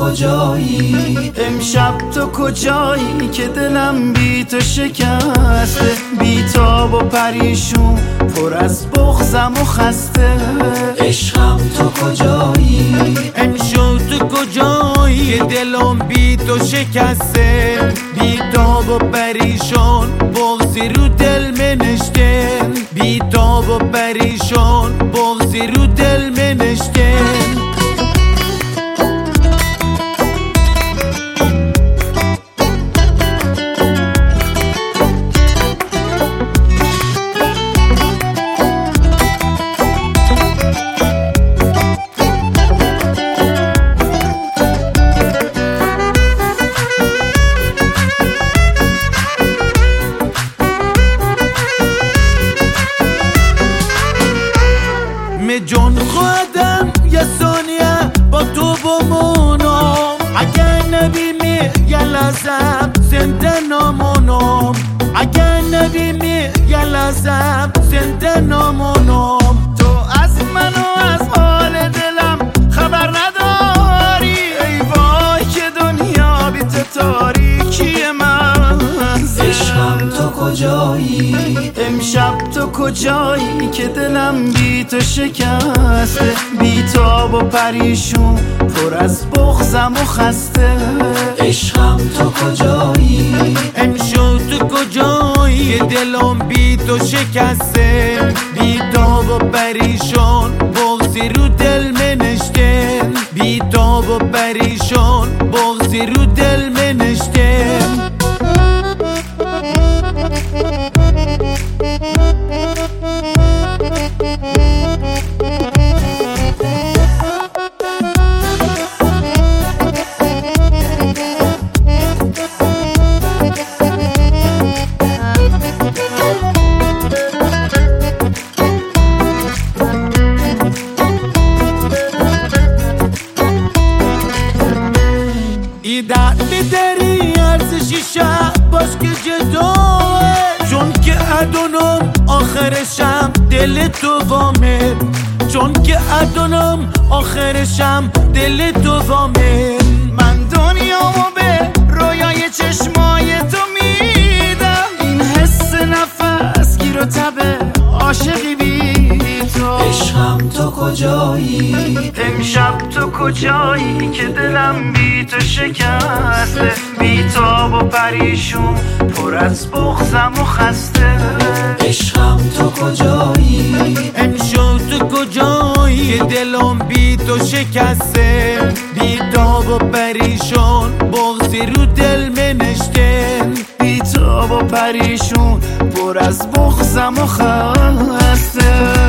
کجایی؟ امشب تو کجایی که دلم بی تو شکسته، بی تاب و پریشون پر از بغضم و خسته. عشقم تو کجایی؟ امشب تو کجایی که دلم بی تو شکسته، بی تاب و پریشان بغضی رو دل منشته، بی تاب و پریشان بغضی رو دل منشته. جان خودم یه ثانیه با تو بمونم، اگر نبیمی یه لحظه زنده نمونم، اگر نبیمی یه لحظه زنده نمونم. تو از من و از حال دلم خبر نداری، ای وای که دنیا بی تو تاریکی من. عشقم تو کجایی؟ امشب تو کجایی که دلم بی تو شکسته، بی تاب و پریشون پر از بغضم و خسته. عشقم تو کجایی؟ امشب تو کجایی دلم بی تو شکسته، بی تاب و پریشان بغضی رو دل منشته، بی تاب و پریشان بغضی رو دل منشته. درد میداری ارزشی شب باز که جداه، چون که ادونم آخرشم دل تو وامه، چون که ادونم آخرشم دل تو وامه. من دنیامو به رویای چشمای تو میدم، این حس نفس گیر و تبه عاشقی بی تو. عشقم تو کجایی؟ امشب تو کجایی که دلم بی تو شکسته، بی تاب و پریشون پر از بغضم و خسته. عشقم تو کجایی؟ امشب تو کجایی دلم بی تو شکسته، بی تاب و پریشان بغضی رو دل منشته، بی تاب و پریشون پر از بغضم و خسته.